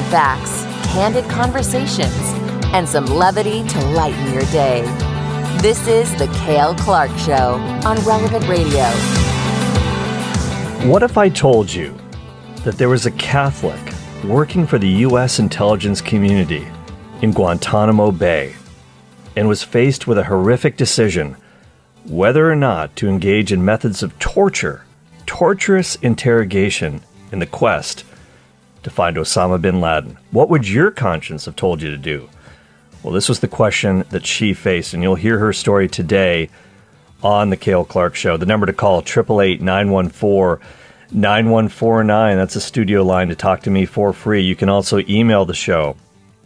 facts, candid conversations, and some levity to lighten your day. This is The Cale Clark Show on Relevant Radio. What if I told you that there was a Catholic working for the U.S. intelligence community in Guantanamo Bay and was faced with a horrific decision whether or not to engage in methods of torturous interrogation in the quest to find Osama bin Laden? What would your conscience have told you to do? Well, this was the question that she faced, and you'll hear her story today on The Cale Clark Show. The number to call, 888-914-9149. That's a studio line to talk to me for free. You can also email the show,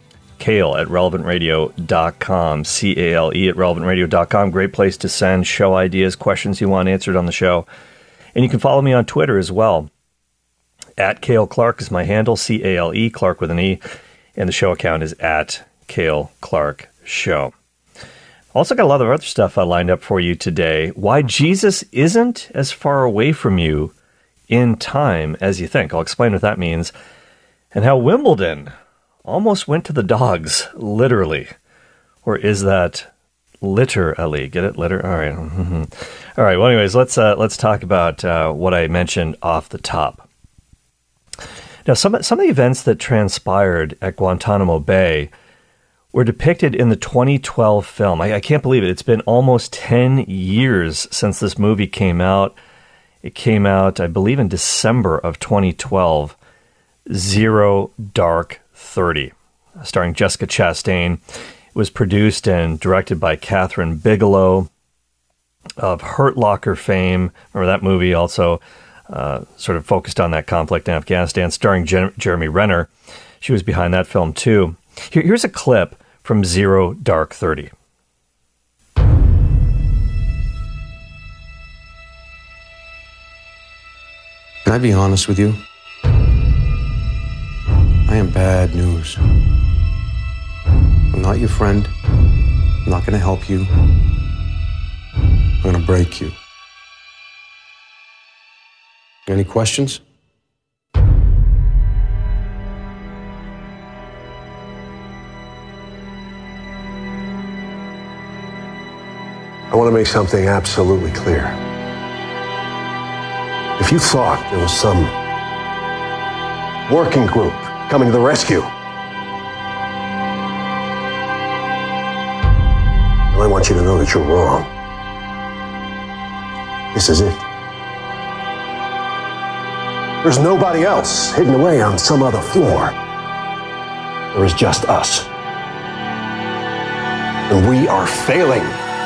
Cale@relevantradio.com, C-A-L-E at relevantradio.com. Great place to send show ideas, questions you want answered on the show. And you can follow me on Twitter as well. At Cale Clark is my handle, C-A-L-E, Clark with an E. And the show account is at Cale Clark Show. Also got a lot of other stuff lined up for you today. Why Jesus isn't as far away from you in time as you think. I'll explain what that means. And how Wimbledon almost went to the dogs, literally. Or is that literally? Get it? Litter? All right. All right. Well, anyways, let's talk about what I mentioned off the top. Now, some of the events that transpired at Guantanamo Bay were depicted in the 2012 film. I can't believe it. It's been almost 10 years since this movie came out. It came out, I believe, in December of 2012. Zero Dark 30, starring Jessica Chastain. It was produced and directed by Catherine Bigelow of Hurt Locker fame. Remember that movie? Also sort of focused on that conflict in Afghanistan, starring Jeremy Renner. She was behind that film too. Here's a clip from Zero Dark 30. Can I be honest with you? I am bad news. I'm not your friend. I'm not going to help you. I'm going to break you. Any questions? I want to make something absolutely clear. If you thought there was some working group coming to the rescue, well, I want you to know that you're wrong. This is it. There's nobody else hidden away on some other floor. There is just us. And we are failing.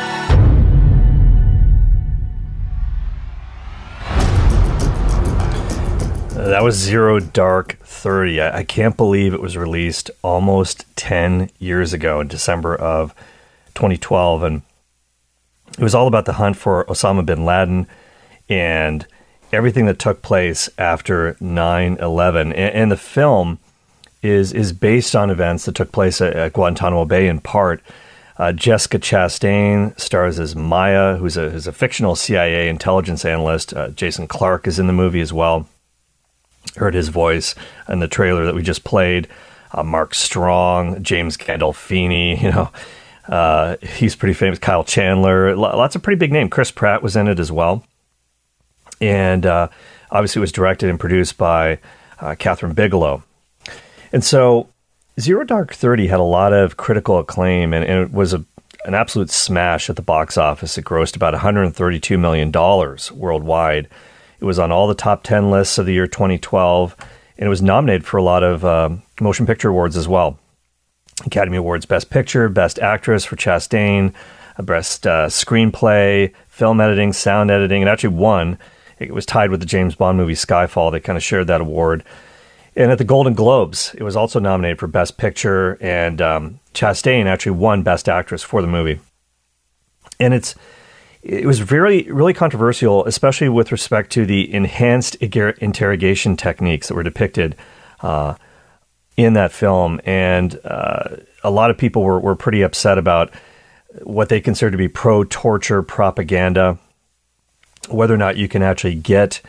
That was Zero Dark 30. I can't believe it was released almost 10 years ago in December of 2012. And it was all about the hunt for Osama bin Laden and everything that took place after 9/11. And the film is based on events that took place at Guantanamo Bay in part. Jessica Chastain stars as Maya, who's a fictional CIA intelligence analyst. Jason Clarke is in the movie as well. Heard his voice in the trailer that we just played. Mark Strong, James Gandolfini, he's pretty famous. Kyle Chandler, lots of pretty big names. Chris Pratt was in it as well. And obviously it was directed and produced by Catherine Bigelow. And so Zero Dark 30 had a lot of critical acclaim, and it was an absolute smash at the box office. It grossed about $132 million worldwide. It was on all the top 10 lists of the year 2012, and it was nominated for a lot of motion picture awards as well. Academy Awards Best Picture, Best Actress for Chastain, Best Screenplay, Film Editing, Sound Editing. It actually won. It was tied with the James Bond movie Skyfall. They kind of shared that award. And at the Golden Globes, it was also nominated for Best Picture, and Chastain actually won Best Actress for the movie. And it was really controversial, especially with respect to the enhanced interrogation techniques that were depicted in that film. And a lot of people were pretty upset about what they consider to be pro-torture propaganda, whether or not you can actually get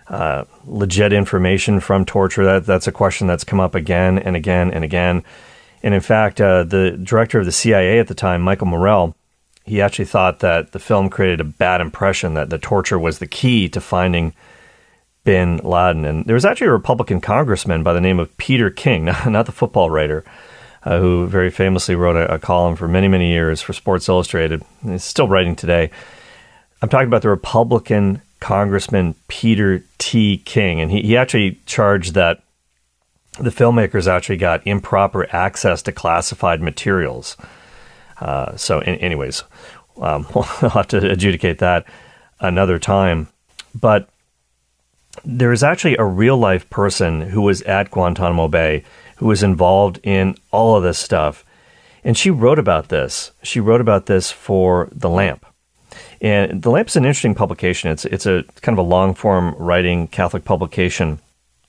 legit information from torture? That's a question that's come up again and again and again. And in fact, the director of the CIA at the time, Michael Morrell, he actually thought that the film created a bad impression, that the torture was the key to finding bin Laden. And there was actually a Republican congressman by the name of Peter King, not the football writer, who very famously wrote a column for many, many years for Sports Illustrated. He's still writing today. I'm talking about the Republican Congressman Peter T. King, and he actually charged that the filmmakers actually got improper access to classified materials. Anyways, we'll have to adjudicate that another time. But there is actually a real-life person who was at Guantanamo Bay who was involved in all of this stuff. And she wrote about this. She wrote about this for The Lamp. And The Lamp is an interesting publication. It's a kind of a long-form writing Catholic publication.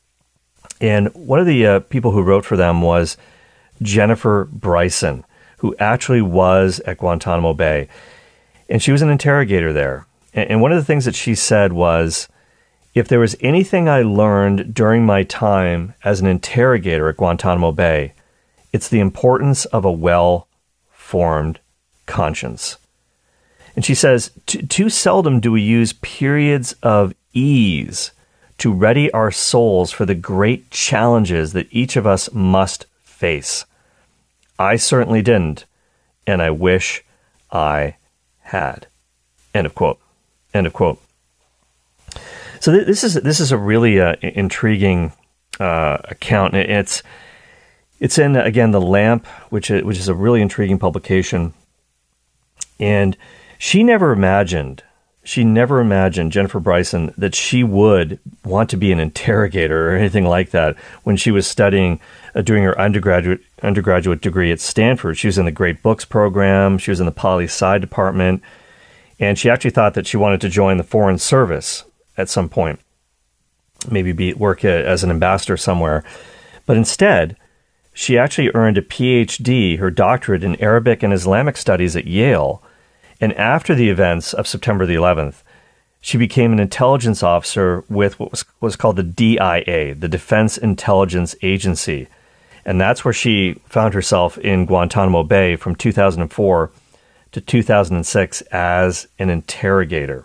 And one of the people who wrote for them was Jennifer Bryson, who actually was at Guantanamo Bay. And she was an interrogator there. And one of the things that she said was, if there was anything I learned during my time as an interrogator at Guantanamo Bay, it's the importance of a well-formed conscience. And she says, too seldom do we use periods of ease to ready our souls for the great challenges that each of us must face. I certainly didn't, and I wish I had. End of quote. End of quote. So this is a really intriguing account. It's in, again, The Lamp, which is a really intriguing publication. And she never imagined, Jennifer Bryson, that she would want to be an interrogator or anything like that when she was studying, doing her undergraduate degree at Stanford. She was in the Great Books program. She was in the poli-sci department. And she actually thought that she wanted to join the Foreign Service at some point, maybe work as an ambassador somewhere. But instead, she actually earned a PhD, her doctorate in Arabic and Islamic studies at Yale. And after the events of September the 11th, she became an intelligence officer with what was called the DIA, the Defense Intelligence Agency. And that's where she found herself in Guantanamo Bay from 2004 to 2006 as an interrogator.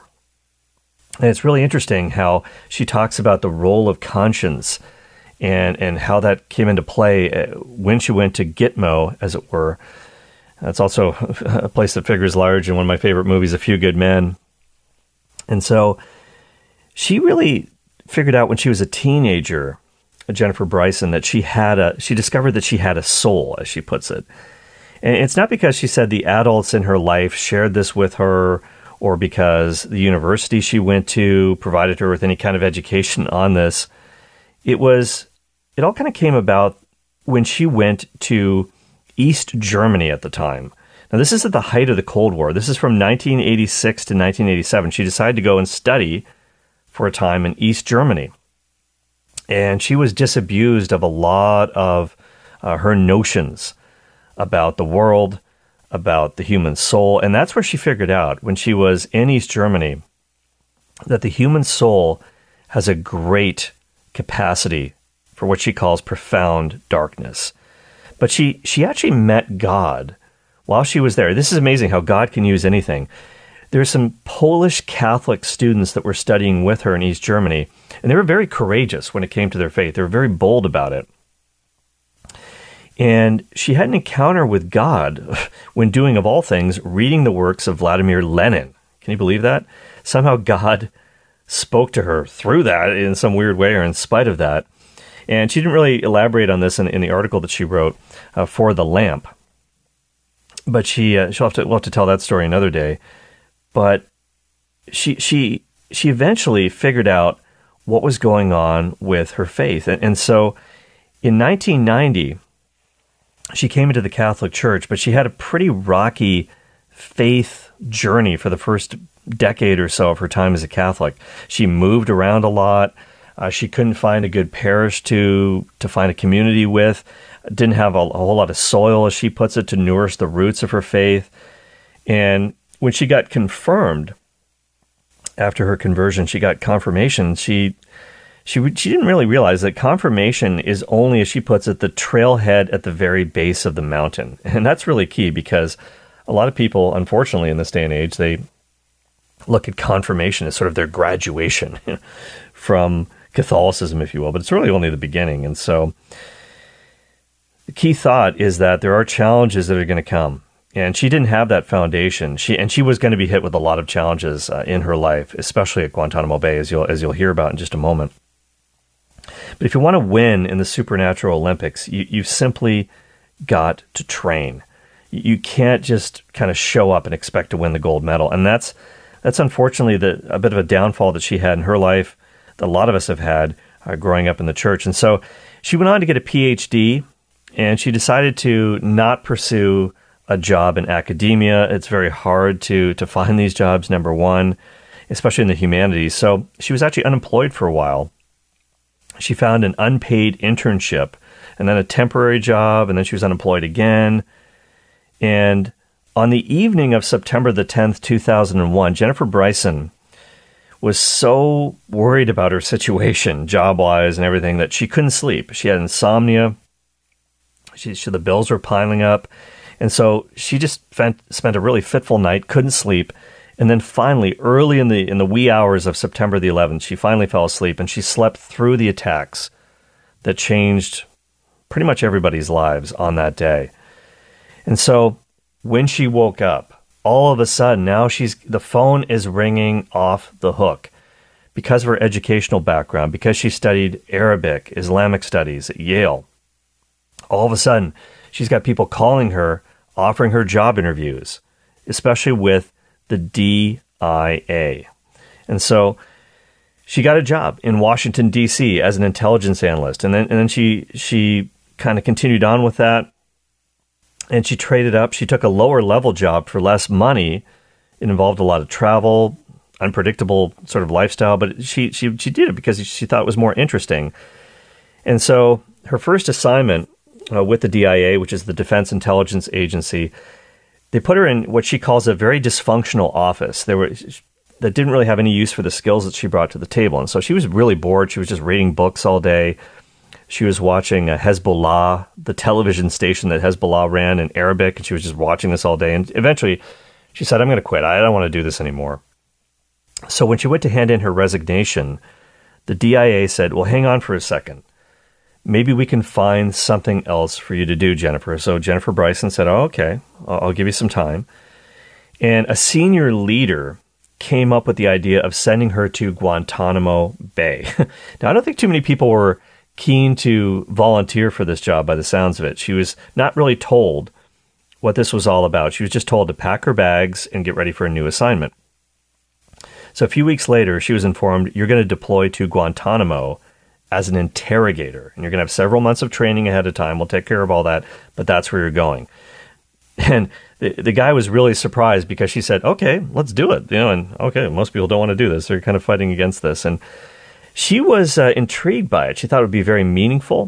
And it's really interesting how she talks about the role of conscience and how that came into play when she went to Gitmo, as it were. That's also a place that figures large in one of my favorite movies, A Few Good Men. And so she really figured out when she was a teenager, Jennifer Bryson, that she discovered that she had a soul, as she puts it. And it's not because she said the adults in her life shared this with her, or because the university she went to provided her with any kind of education on this. It all kind of came about when she went to East Germany at the time. Now, this is at the height of the Cold War. This is from 1986 to 1987. She decided to go and study for a time in East Germany. And she was disabused of a lot of her notions about the world, about the human soul. And that's where she figured out, when she was in East Germany, that the human soul has a great capacity for what she calls profound darkness. But she actually met God while she was there. This is amazing how God can use anything. There's some Polish Catholic students that were studying with her in East Germany, and they were very courageous when it came to their faith. They were very bold about it. And she had an encounter with God when doing, of all things, reading the works of Vladimir Lenin. Can you believe that? Somehow God spoke to her through that in some weird way, or in spite of that. And she didn't really elaborate on this in the article that she wrote for The Lamp. But we'll have to tell that story another day. But she eventually figured out what was going on with her faith. And so in 1990, she came into the Catholic Church, but she had a pretty rocky faith journey for the first decade or so of her time as a Catholic. She moved around a lot. She couldn't find a good parish to find a community with. Didn't have a whole lot of soil, as she puts it, to nourish the roots of her faith. And when she got confirmed after her conversion, she got confirmation. She didn't really realize that confirmation is only, as she puts it, the trailhead at the very base of the mountain. And that's really key because a lot of people, unfortunately, in this day and age, they look at confirmation as sort of their graduation from Catholicism, if you will, but it's really only the beginning. And so the key thought is that there are challenges that are going to come. And she didn't have that foundation. She was going to be hit with a lot of challenges in her life, especially at Guantanamo Bay, as you'll hear about in just a moment. But if you want to win in the Supernatural Olympics, you've simply got to train. You can't just kind of show up and expect to win the gold medal. And that's unfortunately a bit of a downfall that she had in her life, that a lot of us have had growing up in the church. And so she went on to get a PhD, and she decided to not pursue a job in academia. It's very hard to find these jobs, number one, especially in the humanities. So she was actually unemployed for a while. She found an unpaid internship and then a temporary job, and then she was unemployed again. And on the evening of September the 10th, 2001, Jennifer Bryson was so worried about her situation, job-wise and everything, that she couldn't sleep. She had insomnia. The bills were piling up. And so she just spent a really fitful night, couldn't sleep. And then finally, early in the wee hours of September the 11th, she finally fell asleep, and she slept through the attacks that changed pretty much everybody's lives on that day. And so when she woke up, all of a sudden, now the phone is ringing off the hook because of her educational background, because she studied Arabic, Islamic studies at Yale. All of a sudden, she's got people calling her, offering her job interviews, especially with the DIA. And so she got a job in Washington, D.C. as an intelligence analyst. And then she kind of continued on with that. And she traded up. She took a lower level job for less money. It involved a lot of travel, unpredictable sort of lifestyle. But she did it because she thought it was more interesting. And so her first assignment with the DIA, which is the Defense Intelligence Agency, they put her in what she calls a very dysfunctional office. That didn't really have any use for the skills that she brought to the table. And so she was really bored. She was just reading books all day. She was watching Hezbollah, the television station that Hezbollah ran in Arabic, and she was just watching this all day. And eventually she said, I'm going to quit. I don't want to do this anymore. So when she went to hand in her resignation, the DIA said, well, hang on for a second. Maybe we can find something else for you to do, Jennifer. So Jennifer Bryson said, oh, okay, I'll give you some time. And a senior leader came up with the idea of sending her to Guantanamo Bay. Now, I don't think too many people were keen to volunteer for this job by the sounds of it. She was not really told what this was all about. She was just told to pack her bags and get ready for a new assignment. So a few weeks later, she was informed, you're going to deploy to Guantanamo as an interrogator. And you're going to have several months of training ahead of time. We'll take care of all that, but that's where you're going. And the guy was really surprised because she said, okay, let's do it. And okay, most people don't want to do this. They're kind of fighting against this. And she was intrigued by it. She thought it would be very meaningful.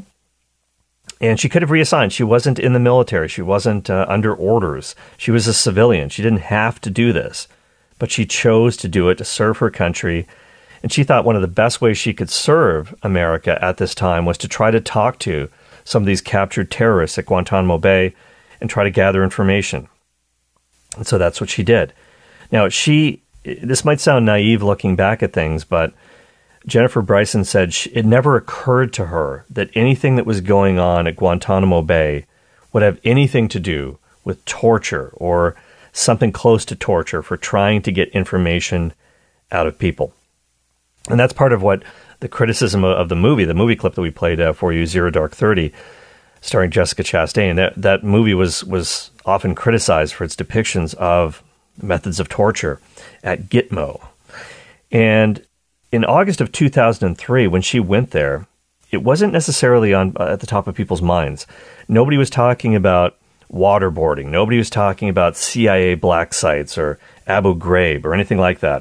And she could have reassigned. She wasn't in the military. She wasn't under orders. She was a civilian. She didn't have to do this. But she chose to do it to serve her country. And she thought one of the best ways she could serve America at this time was to try to talk to some of these captured terrorists at Guantanamo Bay and try to gather information. And so that's what she did. Now, this might sound naive looking back at things, but Jennifer Bryson said it never occurred to her that anything that was going on at Guantanamo Bay would have anything to do with torture or something close to torture for trying to get information out of people. And that's part of what the criticism of the movie clip that we played for you, Zero Dark 30, starring Jessica Chastain. That movie was often criticized for its depictions of methods of torture at Gitmo. And in August of 2003, when she went there, it wasn't necessarily at the top of people's minds. Nobody was talking about waterboarding. Nobody was talking about CIA black sites or Abu Ghraib or anything like that.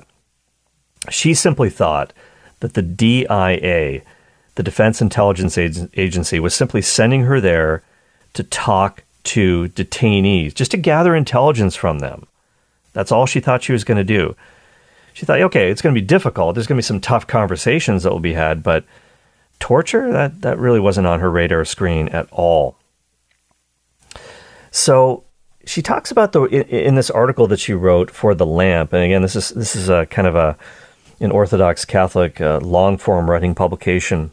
She simply thought that the DIA, the Defense Intelligence Agency, was simply sending her there to talk to detainees, just to gather intelligence from them. That's all she thought she was going to do. she thought, okay, it's going to be difficult. There's going to be some tough conversations that will be had, but torture, that really wasn't on her radar screen at all. So she talks about in this article that she wrote for The Lamp, and again, this is a kind of an Orthodox Catholic long form writing publication.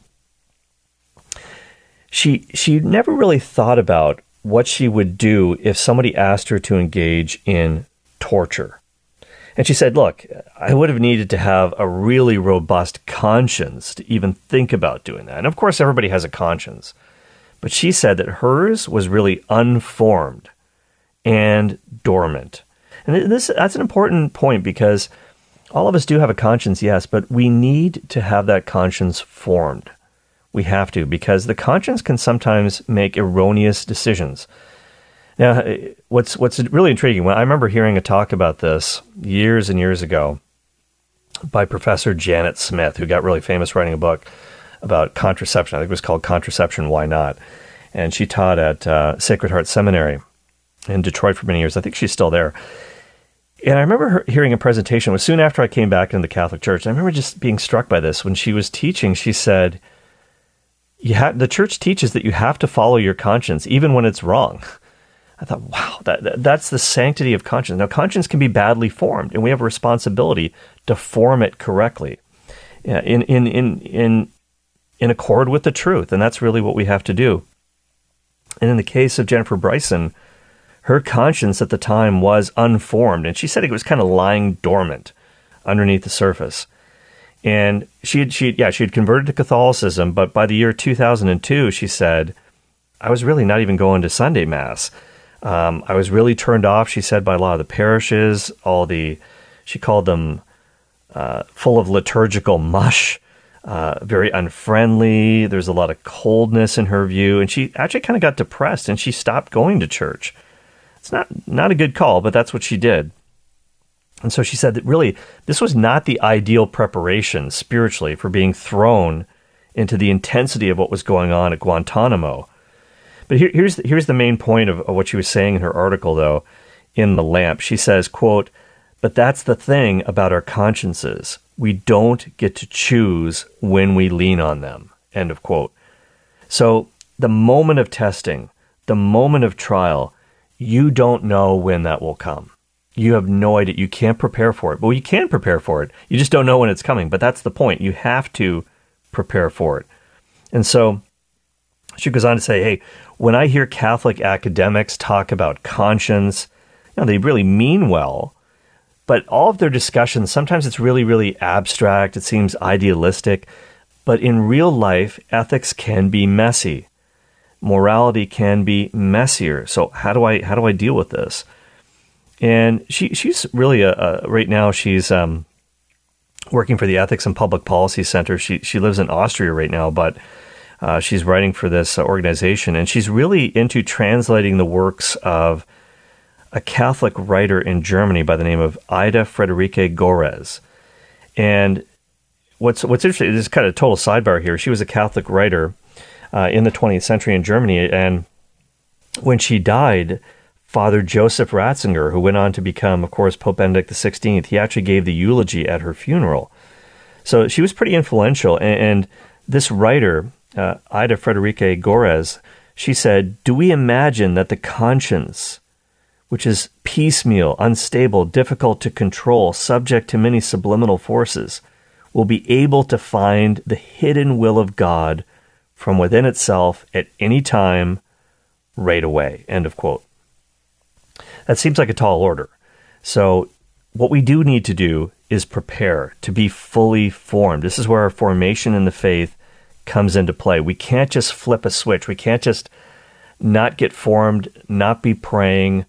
She never really thought about what she would do if somebody asked her to engage in torture. And she said, look, I would have needed to have a really robust conscience to even think about doing that. And of course, everybody has a conscience. But she said that hers was really unformed and dormant. And that's an important point, because all of us do have a conscience, yes, but we need to have that conscience formed. We have to, because the conscience can sometimes make erroneous decisions. Now, what's really intriguing, I remember hearing a talk about this years and years ago by Professor Janet Smith, who got really famous writing a book about contraception. I think it was called Contraception, Why Not? And she taught at Sacred Heart Seminary in Detroit for many years. I think she's still there. And I remember her hearing a presentation. It was soon after I came back into the Catholic Church. And I remember just being struck by this. When she was teaching, she said, the church teaches that you have to follow your conscience, even when it's wrong. I thought, wow, that's the sanctity of conscience. Now, conscience can be badly formed, and we have a responsibility to form it correctly, in accord with the truth, and that's really what we have to do. And in the case of Jennifer Bryson, her conscience at the time was unformed, and she said it was kind of lying dormant underneath the surface. And she had converted to Catholicism, but by the year 2002, she said, I was really not even going to Sunday Mass. I was really turned off, she said, by a lot of the parishes, she called them full of liturgical mush, very unfriendly. There's a lot of coldness in her view, and she actually kind of got depressed, and she stopped going to church. It's not a good call, but that's what she did. And so she said that really this was not the ideal preparation spiritually for being thrown into the intensity of what was going on at Guantanamo. But here's the main point of what she was saying in her article, though, in The Lamp. She says, quote, but that's the thing about our consciences. We don't get to choose when we lean on them, end of quote. So the moment of testing, the moment of trial, you don't know when that will come. You have no idea. You can't prepare for it. Well, you can prepare for it. You just don't know when it's coming. But that's the point. You have to prepare for it. And so she goes on to say, hey, when I hear Catholic academics talk about conscience, they really mean well, but all of their discussions, sometimes it's really, really abstract. It seems idealistic. But in real life, ethics can be messy. Morality can be messier. So how do I deal with this? And she's really right now she's working for the Ethics and Public Policy Center. She lives in Austria right now, but she's writing for this organization, and she's really into translating the works of a Catholic writer in Germany by the name of Ida Friederike Gorres. And what's interesting, this is kind of a total sidebar here. She was a Catholic writer in the 20th century in Germany, and when she died, Father Joseph Ratzinger, who went on to become, of course, Pope Benedict XVI, he actually gave the eulogy at her funeral. So she was pretty influential. And this writer, Ida Friederike Gorres, she said, do we imagine that the conscience, which is piecemeal, unstable, difficult to control, subject to many subliminal forces, will be able to find the hidden will of God from within itself at any time, right away, end of quote. That seems like a tall order. So what we do need to do is prepare to be fully formed. This is where our formation in the faith comes into play. We can't just flip a switch. We can't just not get formed, not be praying,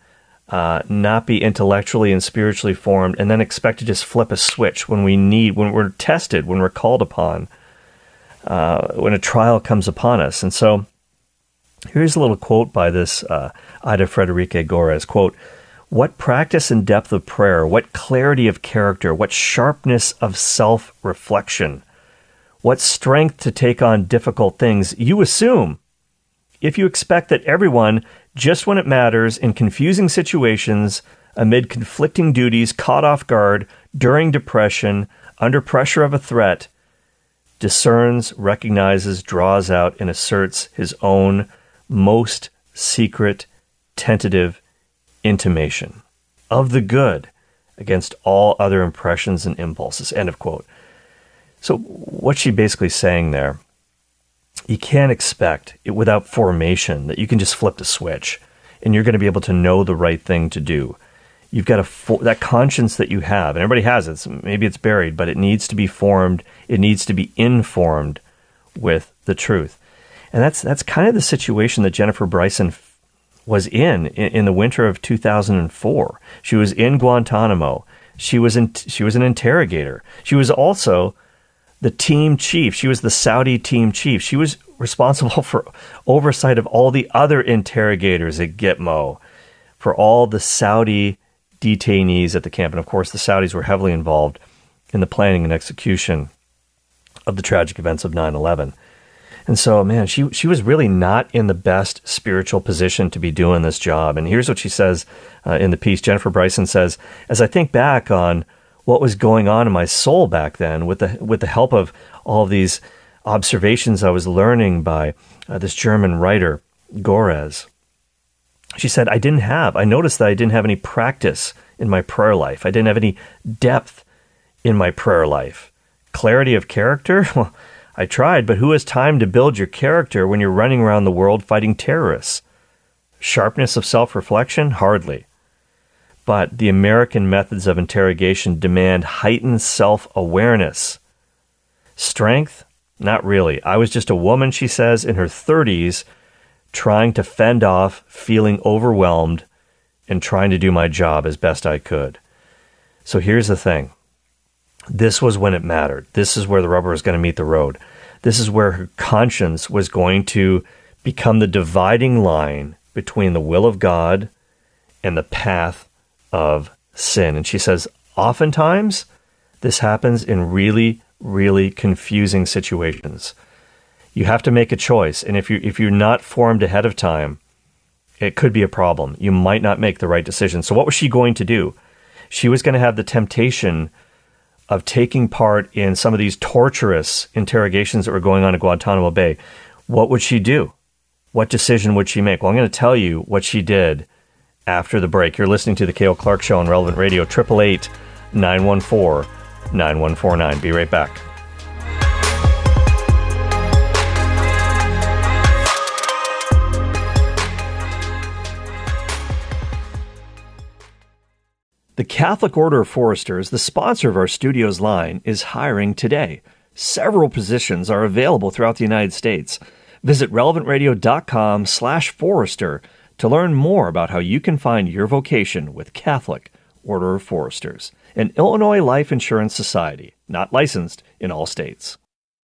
not be intellectually and spiritually formed, and then expect to just flip a switch when we're tested, when we're called upon, when a trial comes upon us. And so here's a little quote by this Ida Friederike Gorres, quote, what practice and depth of prayer, what clarity of character, what sharpness of self-reflection, what strength to take on difficult things you assume if you expect that everyone, just when it matters, in confusing situations, amid conflicting duties, caught off guard, during depression, under pressure of a threat, discerns, recognizes, draws out, and asserts his own most secret, tentative intimation of the good against all other impressions and impulses. End of quote. So what's she basically saying there? You can't expect it without formation that you can just flip the switch and you're going to be able to know the right thing to do. You've got that conscience that you have, and everybody has it. So maybe it's buried, but it needs to be formed. It needs to be informed with the truth. And that's kind of the situation that Jennifer Bryson was in the winter of 2004. She was in Guantanamo. She was an interrogator. She was also the team chief. She was the Saudi team chief. She was responsible for oversight of all the other interrogators at Gitmo, for all the Saudi detainees at the camp. And of course, the Saudis were heavily involved in the planning and execution of the tragic events of 9/11. And so, man, she was really not in the best spiritual position to be doing this job. And here's what she says in the piece. Jennifer Bryson says, as I think back on what was going on in my soul back then, with the help of all of these observations I was learning by this German writer, Gorez, she said, I noticed that I didn't have any practice in my prayer life. I didn't have any depth in my prayer life. Clarity of character? Well, I tried, but who has time to build your character when you're running around the world fighting terrorists? Sharpness of self-reflection? Hardly. But the American methods of interrogation demand heightened self-awareness. Strength? Not really. I was just a woman, she says, in her 30s, trying to fend off, feeling overwhelmed, and trying to do my job as best I could. So here's the thing. This was when it mattered. This is where the rubber was going to meet the road. This is where her conscience was going to become the dividing line between the will of God and the path of sin. And she says, oftentimes, this happens in really, really confusing situations. You have to make a choice. And if you're not formed ahead of time, it could be a problem. You might not make the right decision. So what was she going to do? She was going to have the temptation of taking part in some of these torturous interrogations that were going on at Guantanamo Bay. What would she do? What decision would she make? Well, I'm going to tell you what she did after the break. You're listening to the Cale Clark Show on Relevant Radio, 888-914-9149. Be right back. The Catholic Order of Foresters, the sponsor of our studio's line, is hiring today. Several positions are available throughout the United States. Visit relevantradio.com/Forester to learn more about how you can find your vocation with Catholic Order of Foresters, an Illinois Life Insurance Society, not licensed in all states.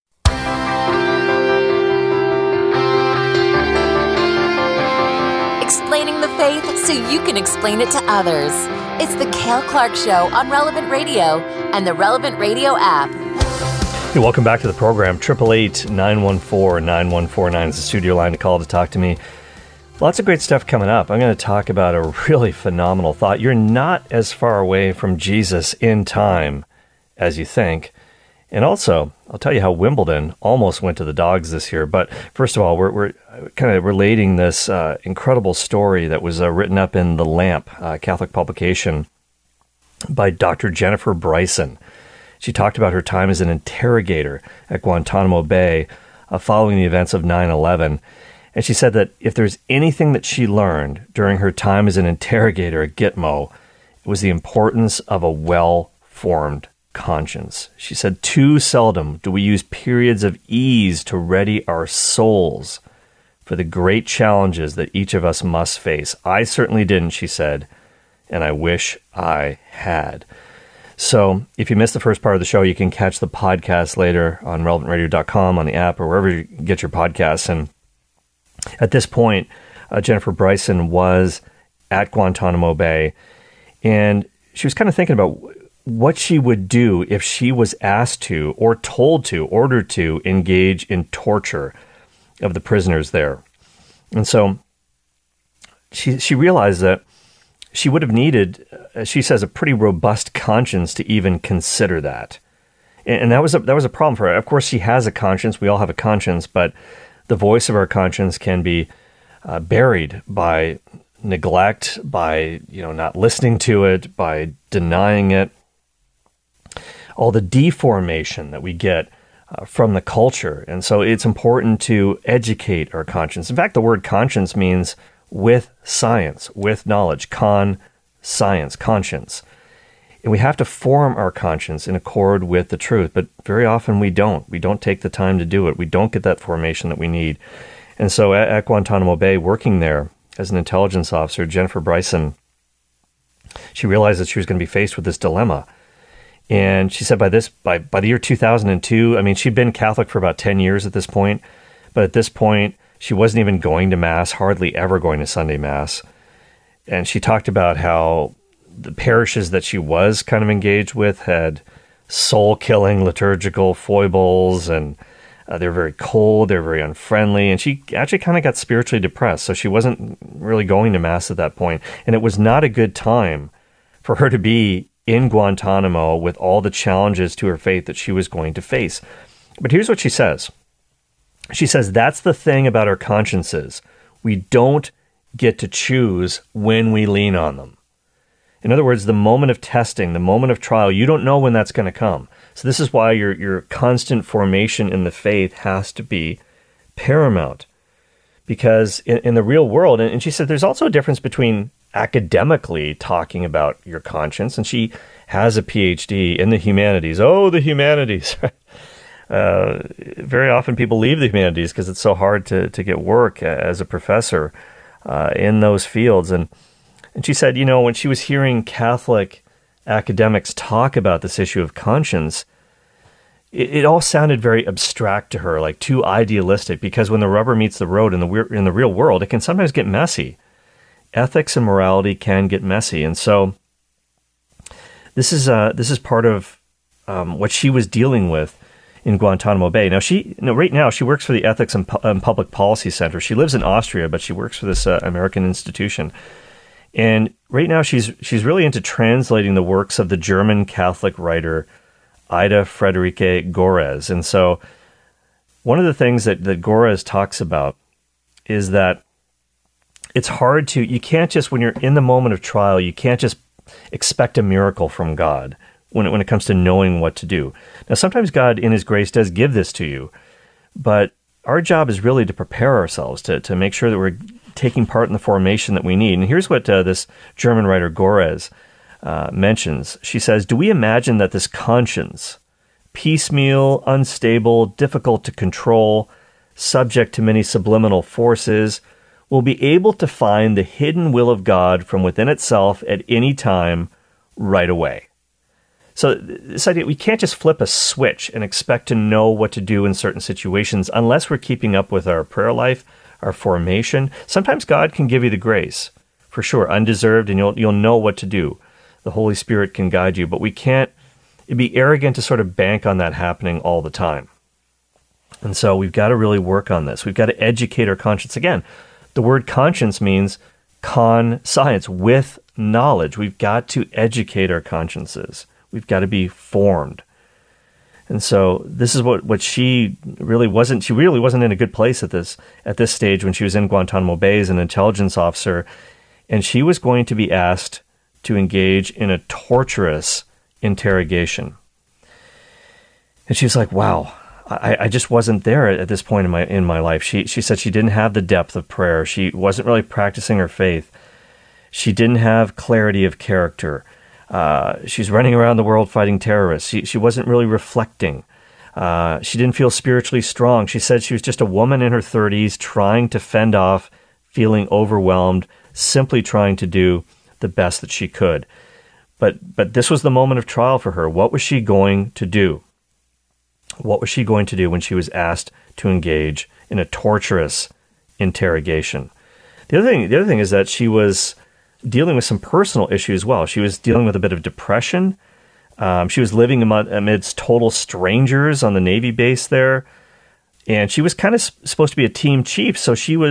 Explaining the faith so you can explain it to others. It's the Cale Clark Show on Relevant Radio and the Relevant Radio app. Hey, welcome back to the program. 888-914-9149 is the studio line to call to talk to me. Lots of great stuff coming up. I'm going to talk about a really phenomenal thought. You're not as far away from Jesus in time as you think. And also, I'll tell you how Wimbledon almost went to the dogs this year. But first of all, we're kind of relating this incredible story that was written up in The Lamp, Catholic publication, by Dr. Jennifer Bryson. She talked about her time as an interrogator at Guantanamo Bay following the events of 9/11. And she said that if there's anything that she learned during her time as an interrogator at Gitmo, it was the importance of a well-formed conscience. She said, too seldom do we use periods of ease to ready our souls for the great challenges that each of us must face. I certainly didn't, she said, and I wish I had. So if you missed the first part of the show, you can catch the podcast later on relevantradio.com, on the app, or wherever you get your podcasts. And at this point, Jennifer Bryson was at Guantanamo Bay, and she was kind of thinking about what she would do if she was asked to, or told to, ordered to engage in torture of the prisoners there. And so she realized that she would have needed, she says, a pretty robust conscience to even consider that. And that was a problem for her. Of course, she has a conscience. We all have a conscience, but the voice of our conscience can be buried by neglect, by not listening to it, by denying it. All the deformation that we get from the culture. And so it's important to educate our conscience. In fact, the word conscience means with science, with knowledge, science, conscience. And we have to form our conscience in accord with the truth, but very often we don't. We don't take the time to do it. We don't get that formation that we need. And so at Guantanamo Bay, working there as an intelligence officer, Jennifer Bryson, she realized that she was going to be faced with this dilemma. And she said by the year 2002, she'd been Catholic for about 10 years at this point, but at this point, she wasn't even going to Mass, hardly ever going to Sunday Mass. And she talked about how the parishes that she was kind of engaged with had soul-killing liturgical foibles, and they're very cold, they're very unfriendly, and she actually kind of got spiritually depressed, so she wasn't really going to Mass at that point. And it was not a good time for her to be in Guantanamo with all the challenges to her faith that she was going to face. But here's what she says. She says, that's the thing about our consciences. We don't get to choose when we lean on them. In other words, the moment of testing, the moment of trial, you don't know when that's going to come. So this is why your constant formation in the faith has to be paramount. Because in the real world, and she said there's also a difference between academically talking about your conscience, and she has a PhD in the humanities. Oh, the humanities. Very often people leave the humanities because it's so hard to get work as a professor in those fields. And she said, when she was hearing Catholic academics talk about this issue of conscience, it all sounded very abstract to her, like too idealistic, because when the rubber meets the road in the real world, it can sometimes get messy. Ethics and morality can get messy. And so this is part of what she was dealing with in Guantanamo Bay. Now, right now, she works for the Ethics and Public Policy Center. She lives in Austria, but she works for this American institution. And right now, she's really into translating the works of the German Catholic writer Ida Friederike Gorres. And so one of the things that Gorres talks about is that it's hard to, you can't just, when you're in the moment of trial, you can't just expect a miracle from God when it comes to knowing what to do. Now, sometimes God, in His grace, does give this to you, but our job is really to prepare ourselves, to make sure that we're taking part in the formation that we need. And here's what this German writer Gorres mentions. She says, do we imagine that this conscience, piecemeal, unstable, difficult to control, subject to many subliminal forces, will be able to find the hidden will of God from within itself at any time right away? So this idea, we can't just flip a switch and expect to know what to do in certain situations unless we're keeping up with our prayer life, our formation. Sometimes God can give you the grace, for sure, undeserved, and you'll know what to do. The Holy Spirit can guide you, but we can't, it'd be arrogant to sort of bank on that happening all the time. And so we've got to really work on this. We've got to educate our conscience. Again, the word conscience means science, with knowledge. We've got to educate our consciences. We've got to be formed. And so this is what she really wasn't. She really wasn't in a good place at this stage when she was in Guantanamo Bay as an intelligence officer, and she was going to be asked to engage in a torturous interrogation. And she was like, "Wow, I just wasn't there at this point in my life." She said she didn't have the depth of prayer. She wasn't really practicing her faith. She didn't have clarity of character. She's running around the world fighting terrorists. She wasn't really reflecting. She didn't feel spiritually strong. She said she was just a woman in her 30s trying to fend off, feeling overwhelmed, simply trying to do the best that she could. But this was the moment of trial for her. What was she going to do? What was she going to do when she was asked to engage in a torturous interrogation? The other thing is that she was dealing with some personal issues as well. She was dealing with a bit of depression. She was living amidst total strangers on the Navy base there. And she was kind of supposed to be a team chief, so she was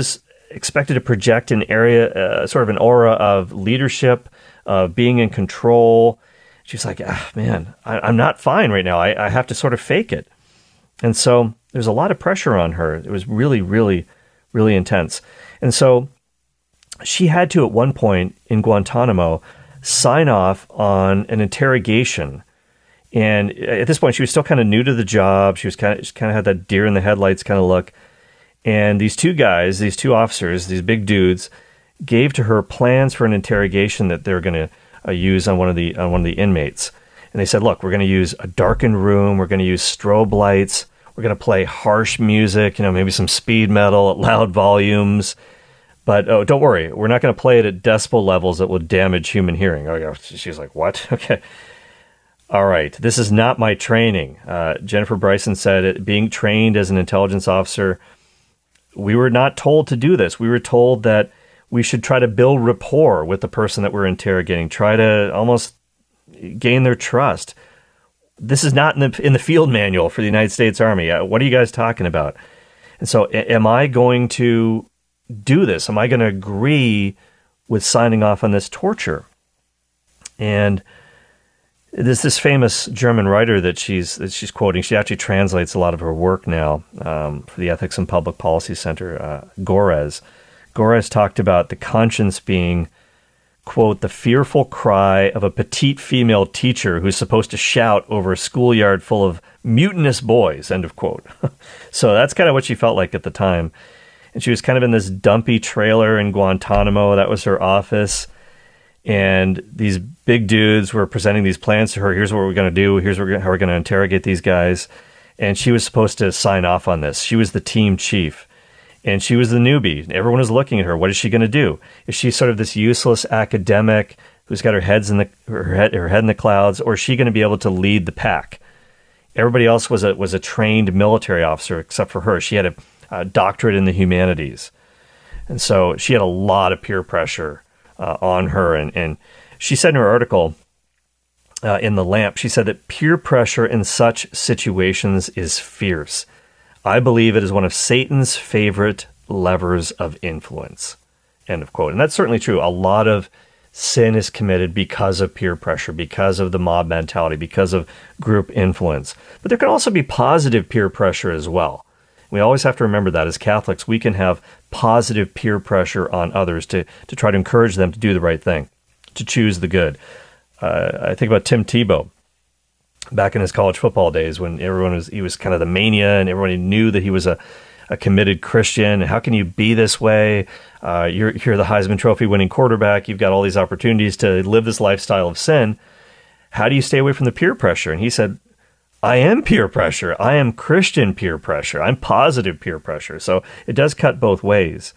expected to project an sort of an aura of leadership, of being in control. She's like, man, I'm not fine right now. I have to sort of fake it. And so there's a lot of pressure on her. It was really, really, really intense. And so she had to, at one point in Guantanamo, sign off on an interrogation. And at this point, she was still kind of new to the job. She kind of had that deer in the headlights kind of look. And these two guys, these two officers, these big dudes, gave to her plans for an interrogation that they're going to use on one of the inmates. And they said, look, we're going to use a darkened room. We're going to use strobe lights. We're going to play harsh music, maybe some speed metal at loud volumes. But don't worry, we're not going to play it at decibel levels that will damage human hearing. Oh, yeah. She's like, what? Okay. All right. This is not my training. Jennifer Bryson said, being trained as an intelligence officer, we were not told to do this. We were told that we should try to build rapport with the person that we're interrogating, try to almost gain their trust. This is not in the field manual for the United States Army. What are you guys talking about? And so am I going to do this? Am I going to agree with signing off on this torture? And there's this famous German writer that she's quoting. She actually translates a lot of her work now for the Ethics and Public Policy Center, Gorez. Gorez talked about the conscience being, quote, the fearful cry of a petite female teacher who's supposed to shout over a schoolyard full of mutinous boys, end of quote. So that's kind of what she felt like at the time. And she was kind of in this dumpy trailer in Guantanamo. That was her office. And these big dudes were presenting these plans to her. Here's what we're going to do. Here's how we're going to interrogate these guys. And she was supposed to sign off on this. She was the team chief. And she was the newbie. Everyone was looking at her. What is she going to do? Is she sort of this useless academic who's got her head in the clouds, or is she going to be able to lead the pack? Everybody else was a trained military officer except for her. She had a doctorate in the humanities. And so she had a lot of peer pressure on her. And she said in her article in The Lamp, she said that peer pressure in such situations is fierce. I believe it is one of Satan's favorite levers of influence, end of quote. And that's certainly true. A lot of sin is committed because of peer pressure, because of the mob mentality, because of group influence. But there can also be positive peer pressure as well. We always have to remember that as Catholics, we can have positive peer pressure on others to try to encourage them to do the right thing, to choose the good. I think about Tim Tebow back in his college football days when he was kind of the mania and everybody knew that he was a committed Christian. How can you be this way? You're the Heisman Trophy winning quarterback. You've got all these opportunities to live this lifestyle of sin. How do you stay away from the peer pressure? And he said, I am peer pressure. I am Christian peer pressure. I'm positive peer pressure. So it does cut both ways.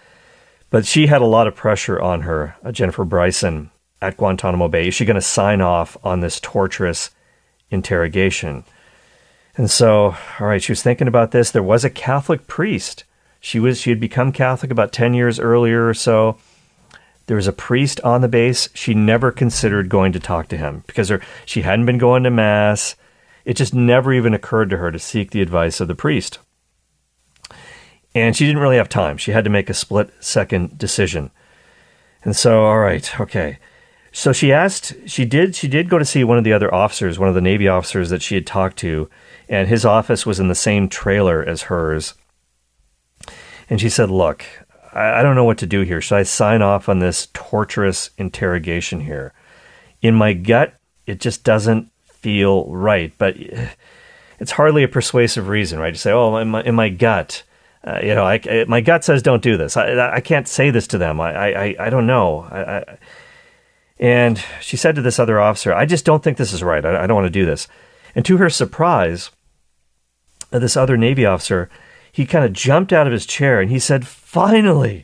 But she had a lot of pressure on her, Jennifer Bryson, at Guantanamo Bay. Is she going to sign off on this torturous interrogation? And so, all right, she was thinking about this. There was a Catholic priest. She had become Catholic about 10 years earlier or so. There was a priest on the base. She never considered going to talk to him because she hadn't been going to Mass. It just never even occurred to her to seek the advice of the priest. And she didn't really have time. She had to make a split-second decision. And so, all right, okay. So she did go to see one of the other officers, one of the Navy officers that she had talked to, and his office was in the same trailer as hers. And she said, look, I don't know what to do here. Should I sign off on this torturous interrogation here? In my gut, it just doesn't feel right, but it's hardly a persuasive reason, right? To say, oh, in my gut, my gut says don't do this. I can't say this to them. I don't know. And she said to this other officer, I just don't think this is right. I don't want to do this. And to her surprise, this other Navy officer, he kind of jumped out of his chair and he said, finally,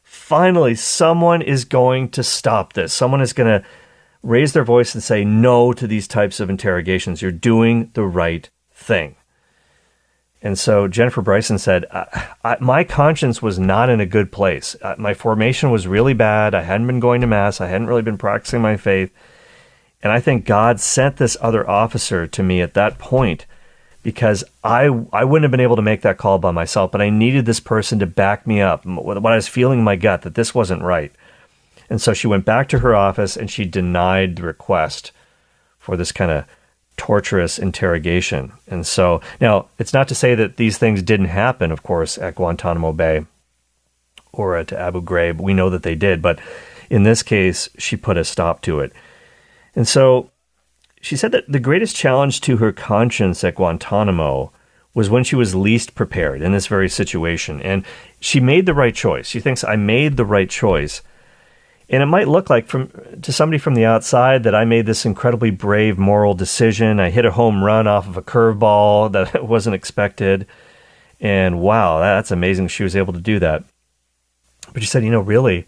someone is going to stop this. Someone is going to raise their voice and say no to these types of interrogations. You're doing the right thing. And so Jennifer Bryson said, my conscience was not in a good place. My formation was really bad. I hadn't been going to Mass. I hadn't really been practicing my faith. And I think God sent this other officer to me at that point because I wouldn't have been able to make that call by myself, but I needed this person to back me up. What I was feeling in my gut, that this wasn't right. And so she went back to her office and she denied the request for this kind of torturous interrogation. And so now it's not to say that these things didn't happen, of course, at Guantanamo Bay or at Abu Ghraib. We know that they did, but in this case, she put a stop to it. And so she said that the greatest challenge to her conscience at Guantanamo was when she was least prepared in this very situation. And she made the right choice. She thinks, I made the right choice. And it might look like to somebody from the outside that I made this incredibly brave moral decision. I hit a home run off of a curveball that wasn't expected. And wow, that's amazing she was able to do that. But she said, really,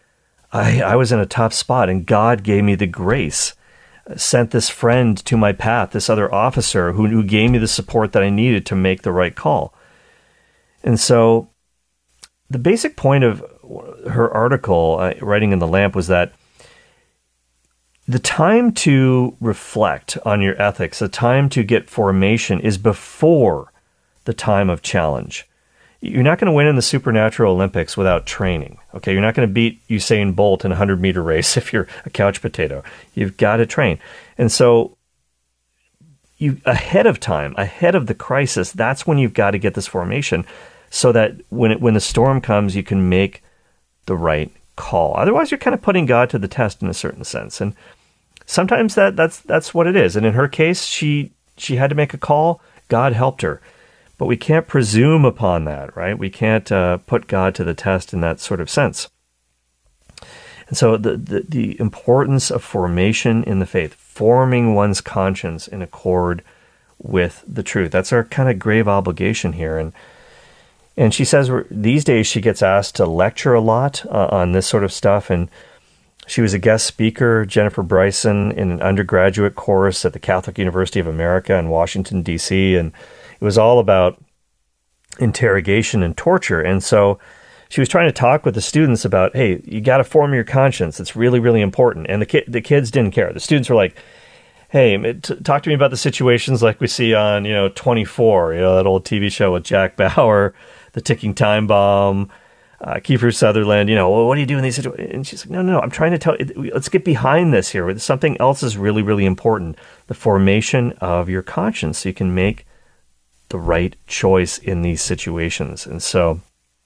I was in a tough spot and God gave me the grace, sent this friend to my path, this other officer who gave me the support that I needed to make the right call. And so the basic point of her article, Writing in the Lamp, was that the time to reflect on your ethics, the time to get formation is before the time of challenge. You're not going to win in the Supernatural Olympics without training. Okay, you're not going to beat Usain Bolt in a 100-meter race if you're a couch potato. You've got to train. And so you ahead of time, ahead of the crisis, that's when you've got to get this formation so that when the storm comes, you can make the right call. Otherwise, you're kind of putting God to the test in a certain sense. And sometimes that's what it is. And in her case, she had to make a call. God helped her. But we can't presume upon that, right? We can't put God to the test in that sort of sense. And so the importance of formation in the faith, forming one's conscience in accord with the truth. That's our kind of grave obligation here. And she says these days she gets asked to lecture a lot on this sort of stuff. And she was a guest speaker, Jennifer Bryson, in an undergraduate course at the Catholic University of America in Washington, D.C., and it was all about interrogation and torture. And so she was trying to talk with the students about, hey, you got to form your conscience. It's really, really important. And the kids didn't care. The students were like, hey, talk to me about the situations like we see on, 24, that old TV show with Jack Bauer, the ticking time bomb, Kiefer Sutherland, what do you do in these situations? And she's like, no, I'm trying to tell you, let's get behind this here. Something else is really, really important. The formation of your conscience so you can make the right choice in these situations. And so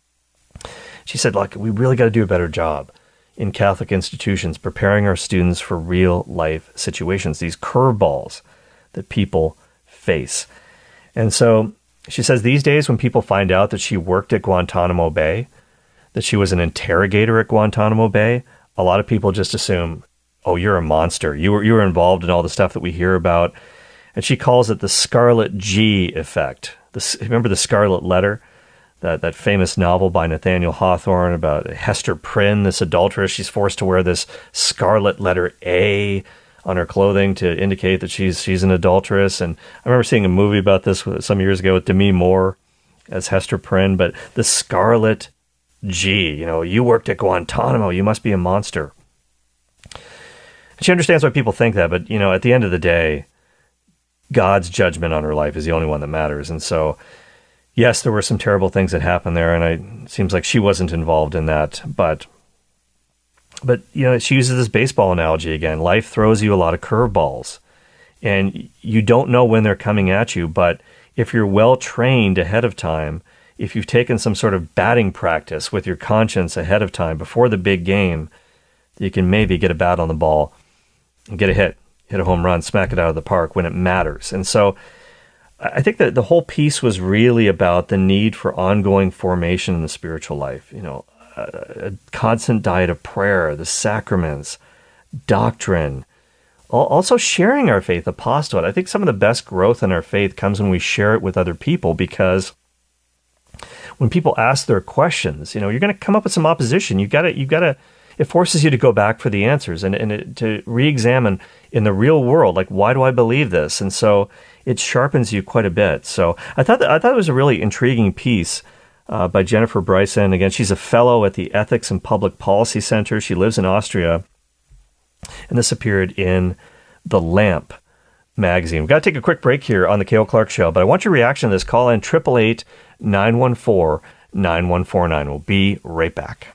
she said, look, we really got to do a better job in Catholic institutions preparing our students for real life situations, these curveballs that people face. And so she says these days when people find out that she worked at Guantanamo Bay, that she was an interrogator at Guantanamo Bay, a lot of people just assume, oh, you're a monster. You were involved in all the stuff that we hear about. And she calls it the Scarlet G effect. Remember the Scarlet Letter? That famous novel by Nathaniel Hawthorne about Hester Prynne, this adulteress. She's forced to wear this scarlet letter A on her clothing to indicate that she's an adulteress. And I remember seeing a movie about this some years ago with Demi Moore as Hester Prynne. But the Scarlet G, you worked at Guantanamo, you must be a monster. She understands why people think that, but, at the end of the day, God's judgment on her life is the only one that matters. And so, yes, there were some terrible things that happened there, and it seems like she wasn't involved in that. But she uses this baseball analogy again. Life throws you a lot of curveballs, and you don't know when they're coming at you. But if you're well trained ahead of time, if you've taken some sort of batting practice with your conscience ahead of time before the big game, you can maybe get a bat on the ball and get a hit a home run, smack it out of the park when it matters. And so I think that the whole piece was really about the need for ongoing formation in the spiritual life, a constant diet of prayer, the sacraments, doctrine, also sharing our faith, apostolate. I think some of the best growth in our faith comes when we share it with other people, because when people ask their questions, you're going to come up with some opposition. You got to. It forces you to go back for the answers and to re-examine in the real world, like, why do I believe this? And so it sharpens you quite a bit. So I thought it was a really intriguing piece by Jennifer Bryson. Again, she's a fellow at the Ethics and Public Policy Center. She lives in Austria. And this appeared in The Lamp magazine. We've got to take a quick break here on the Cale Clark Show, but I want your reaction to this. Call in 888-914-9149. We'll be right back.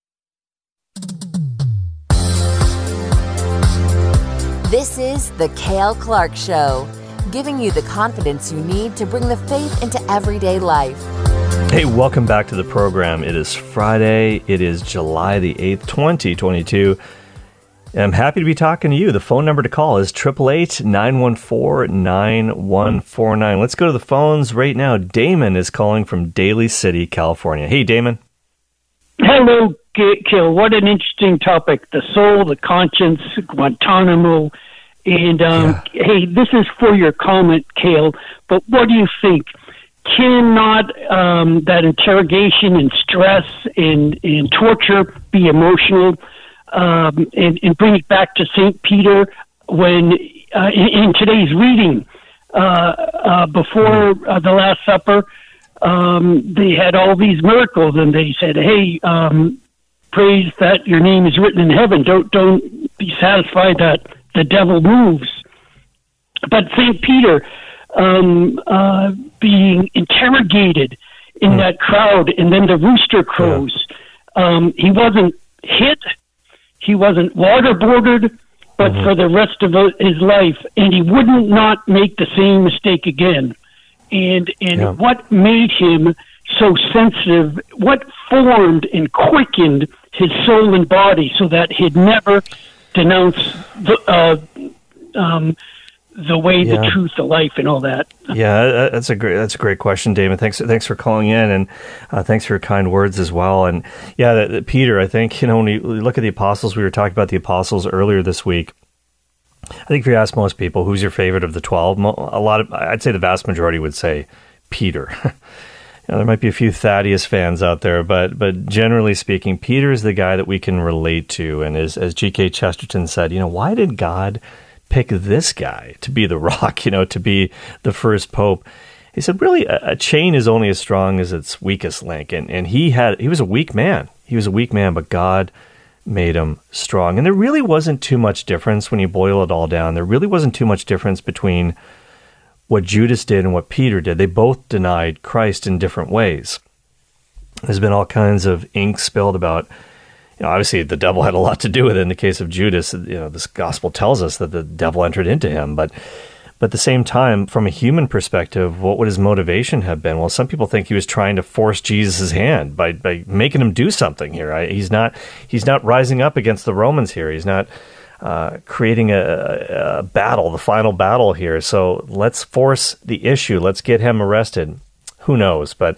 This is the Cale Clark Show, giving you the confidence you need to bring the faith into everyday life. Hey, welcome back to the program. It is Friday. It is July the 8th, 2022. And I'm happy to be talking to you. The phone number to call is 888-914-9149. Let's go to the phones right now. Damon is calling from Daly City, California. Hey, Damon. Hello, Cale. What an interesting topic. The soul, the conscience, Guantanamo. And, hey, this is for your comment, Cale, but what do you think? Cannot that interrogation and stress and torture be emotional? And bring it back to St. Peter when in today's reading before the Last Supper, they had all these miracles, and they said, "Hey, praise that your name is written in heaven. Don't be satisfied that the devil moves." But St. Peter being interrogated in that crowd, and then the rooster crows. He wasn't hit. He wasn't waterboarded, but for the rest of his life, and he wouldn't not make the same mistake again. And what made him so sensitive? What formed and quickened his soul and body so that he'd never denounce the way, the truth, the life, and all that? Yeah, that's a great question, Damon. Thanks for calling in, and thanks for your kind words as well. And yeah, Peter, I think, when you look at the apostles, we were talking about the apostles earlier this week. I think if you ask most people, who's your favorite of the 12? I'd say the vast majority would say Peter. There might be a few Thaddeus fans out there, but generally speaking, Peter is the guy that we can relate to. And as G.K. Chesterton said, why did God pick this guy to be the rock, to be the first pope? He said, really, a chain is only as strong as its weakest link. And he was a weak man. He was a weak man, but God made him strong. And there really wasn't too much difference when you boil it all down. There really wasn't too much difference between what Judas did and what Peter did. They both denied Christ in different ways. There's been all kinds of ink spilled about, obviously the devil had a lot to do with it. In the case of Judas, this gospel tells us that the devil entered into him. But at the same time, from a human perspective, what would his motivation have been? Well, some people think he was trying to force Jesus' hand by making him do something here. He's not rising up against the Romans here. He's not creating a battle, the final battle here. So let's force the issue. Let's get him arrested. Who knows? But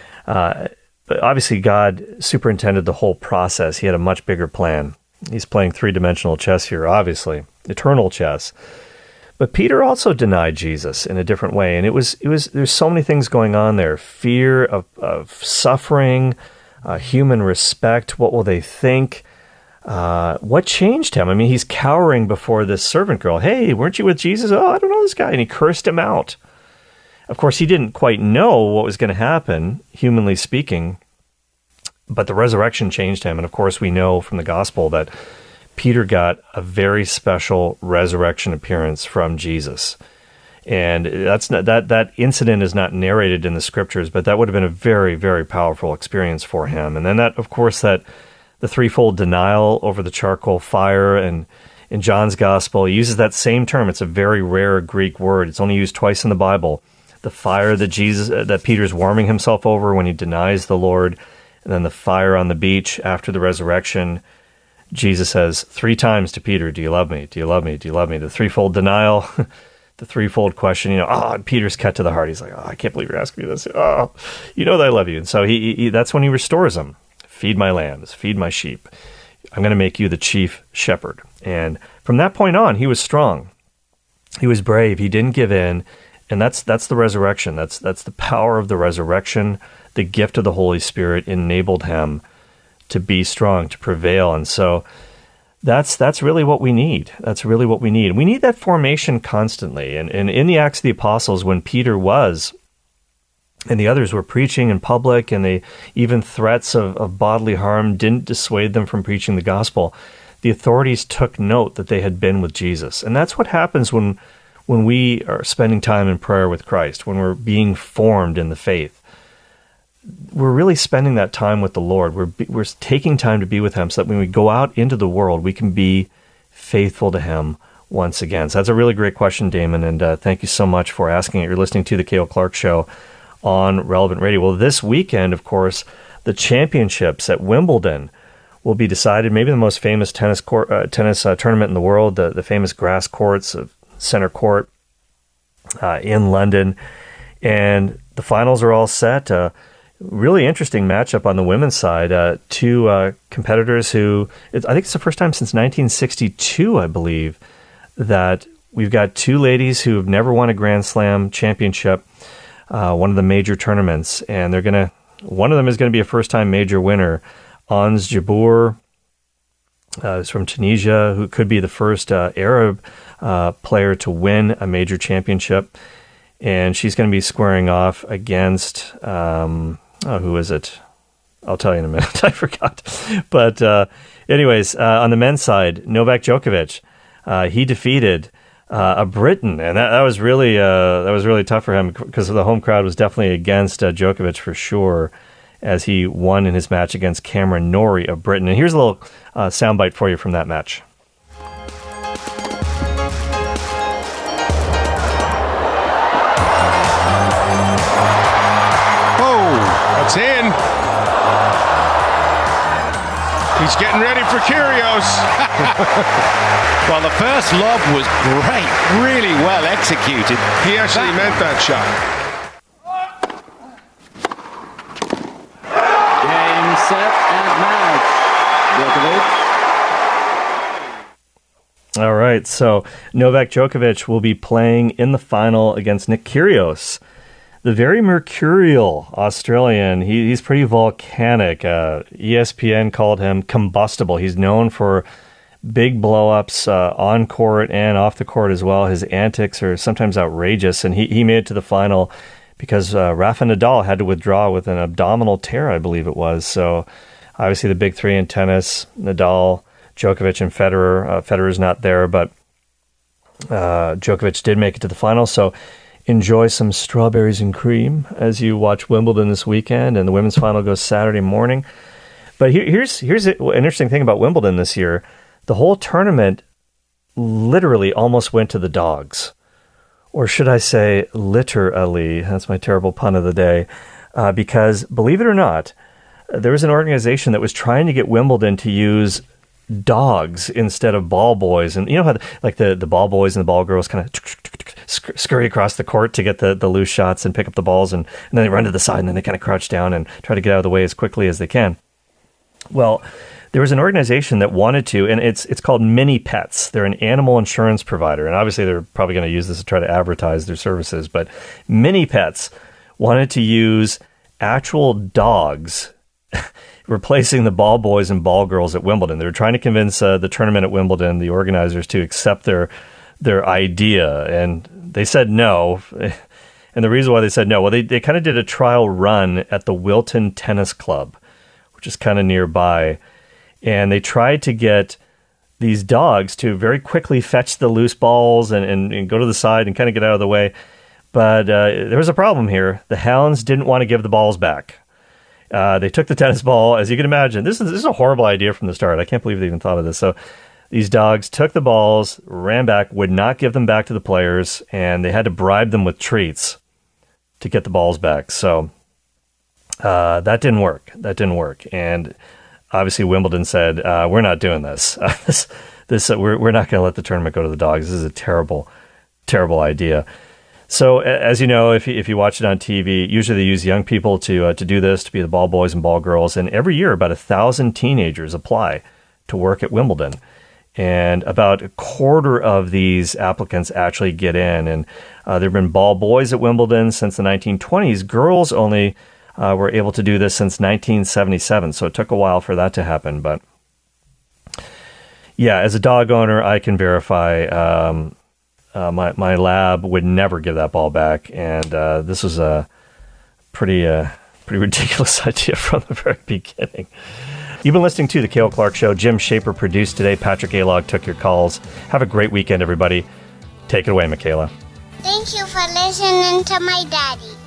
obviously God superintended the whole process. He had a much bigger plan. He's playing three-dimensional chess here, obviously, eternal chess. But Peter also denied Jesus in a different way. And there's so many things going on there. Fear of suffering, human respect. What will they think? What changed him? I mean, he's cowering before this servant girl. Hey, weren't you with Jesus? Oh, I don't know this guy. And he cursed him out. Of course, he didn't quite know what was going to happen, humanly speaking, but the resurrection changed him. And of course, we know from the gospel that Peter got a very special resurrection appearance from Jesus. And that incident is not narrated in the scriptures, but that would have been a very, very powerful experience for him. And then the threefold denial over the charcoal fire, and in John's gospel, he uses that same term. It's a very rare Greek word. It's only used twice in the Bible. The fire that Peter's warming himself over when he denies the Lord, and then the fire on the beach after the resurrection. Jesus says 3 times to Peter, "Do you love me? Do you love me? Do you love me?" The threefold denial, the threefold question. Peter's cut to the heart. He's like, "Oh, I can't believe you're asking me this. Oh, you know that I love you." And so he that's when he restores him. "Feed my lambs, feed my sheep. I'm going to make you the chief shepherd." And from that point on, he was strong. He was brave. He didn't give in. And that's the resurrection. That's the power of the resurrection. The gift of the Holy Spirit enabled him to be strong, to prevail. And so that's really what we need. That's really what we need. We need that formation constantly. And in the Acts of the Apostles, when Peter was and the others were preaching in public, and even threats of bodily harm didn't dissuade them from preaching the gospel, the authorities took note that they had been with Jesus. And that's what happens when when we are spending time in prayer with Christ, when we're being formed in the faith, we're really spending that time with the Lord. We're taking time to be with Him so that when we go out into the world, we can be faithful to Him once again. So that's a really great question, Damon, and thank you so much for asking it. You're listening to the Cale Clark Show on Relevant Radio. Well, this weekend, of course, the championships at Wimbledon will be decided. Maybe the most famous tennis tournament in the world, the famous grass courts of Center Court in London. And the finals are all set. Really interesting matchup on the women's side. Two competitors who, I think it's the first time since 1962, I believe, that we've got two ladies who have never won a Grand Slam championship, one of the major tournaments, and one of them is going to be a first-time major winner. Ons Jabeur is from Tunisia, who could be the first Arab player to win a major championship, and she's going to be squaring off against who is it? I'll tell you in a minute. I forgot. But anyways, on the men's side, Novak Djokovic, he defeated a Briton, and that was really tough for him because the home crowd was definitely against Djokovic for sure, as he won in his match against Cameron Norrie of Britain. And here's a little soundbite for you from that match. It's in. He's getting ready for Kyrgios. Well, the first lob was great, really well executed. He actually meant that shot. Game, set, and match. Djokovic. All right, so Novak Djokovic will be playing in the final against Nick Kyrgios, the very mercurial Australian. He's pretty volcanic. ESPN called him combustible. He's known for big blow-ups on court and off the court as well. His antics are sometimes outrageous, and he made it to the final because Rafa Nadal had to withdraw with an abdominal tear, I believe it was. So obviously the big three in tennis, Nadal, Djokovic, and Federer. Federer's not there, but Djokovic did make it to the final. So enjoy some strawberries and cream as you watch Wimbledon this weekend, and the women's final goes Saturday morning. But here's an interesting thing about Wimbledon this year. The whole tournament literally almost went to the dogs. Or should I say literally? That's my terrible pun of the day. Because, believe it or not, there was an organization that was trying to get Wimbledon to use dogs instead of ball boys. And you know how the ball boys and the ball girls kind of scurry across the court to get the loose shots and pick up the balls, and then they run to the side, and then they kind of crouch down and try to get out of the way as quickly as they can. Well, there was an organization that wanted to, and it's called Mini Pets. They're an animal insurance provider, and obviously they're probably going to use this to try to advertise their services, but Mini Pets wanted to use actual dogs replacing the ball boys and ball girls at Wimbledon. They were trying to convince the tournament at Wimbledon, the organizers, to accept their idea, and they said no. And the reason why they said no, well, they kind of did a trial run at the Wilton Tennis Club, which is kind of nearby, and they tried to get these dogs to very quickly fetch the loose balls and go to the side and kind of get out of the way. But there was a problem here. The hounds didn't want to give the balls back. They took the tennis ball, as you can imagine. This is a horrible idea from the start. I can't believe they even thought of this. So these dogs took the balls, ran back, would not give them back to the players, and they had to bribe them with treats to get the balls back. So that didn't work. And obviously Wimbledon said, we're not doing this. We're not going to let the tournament go to the dogs. This is a terrible, terrible idea. So as you know, if you watch it on TV, usually they use young people to do this, to be the ball boys and ball girls. And every year, about 1,000 teenagers apply to work at Wimbledon. And about a quarter of these applicants actually get in. And there have been ball boys at Wimbledon since the 1920s. Girls only were able to do this since 1977. So it took a while for that to happen. But yeah, as a dog owner, I can verify my lab would never give that ball back. And this was a pretty ridiculous idea from the very beginning. You've been listening to The Cale Clark Show. Jim Shaper produced today. Patrick Alog took your calls. Have a great weekend, everybody. Take it away, Michaela. Thank you for listening to my daddy.